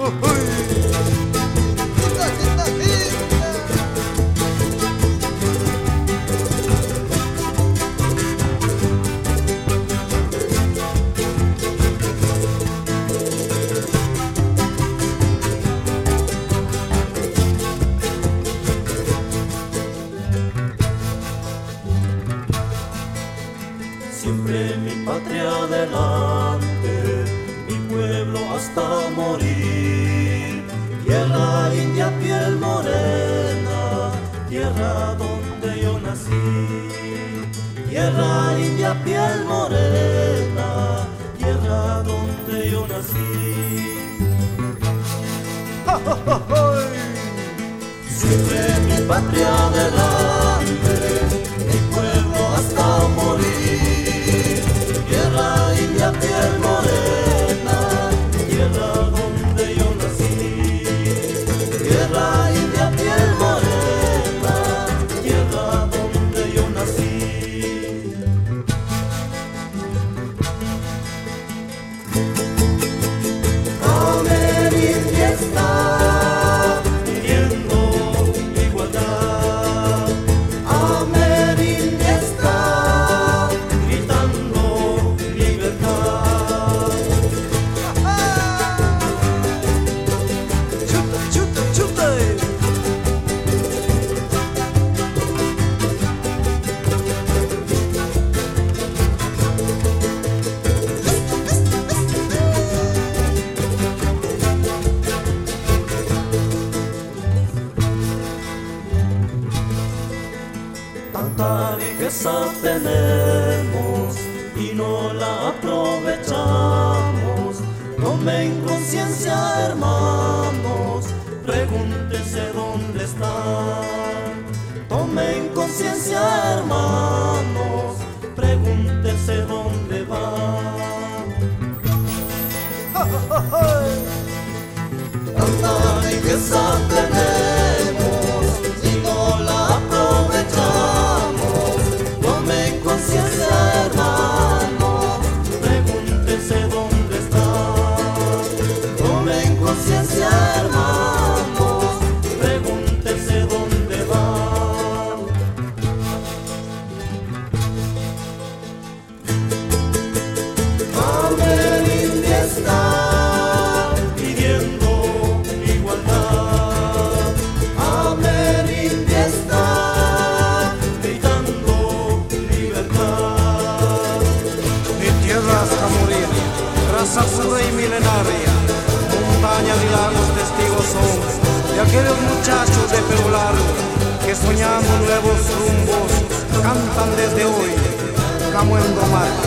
Siempre mi patria adelante, mi pueblo hasta morir. Tierra india, piel morena, tierra donde yo nací. Tierra india, piel morena, tierra donde yo nací. Siempre mi patria adelante, mi pueblo hasta morir. Tierra india, piel morena, tierra donde yo nací. Tierra india, piel morena, tierra donde yo nací. Amerindia está pidiendo igualdad. Amerindia está gritando libertad. ¡Chuta, chuta, chuta! Tanta riqueza tenemos y no la aprovechamos. Tomen conciencia, hermanos, pregúntese dónde están. Tomen conciencia, hermanos, pregúntese dónde van. Tanta riqueza tenemos y no la aprovechamos. Tomen conciencia, hermanos, pregúntese dónde están. Tomen conciencia, hermanos, pregúntese dónde van. Amerindia está pidiendo igualdad. Amerindia está gritando libertad. Mi tierra hasta morir, raza pura y milenaria, montañas y lagos testigos son de aquellos muchachos de pelo largo que soñando nuevos rumbos cantan desde hoy, Camuendo Marca.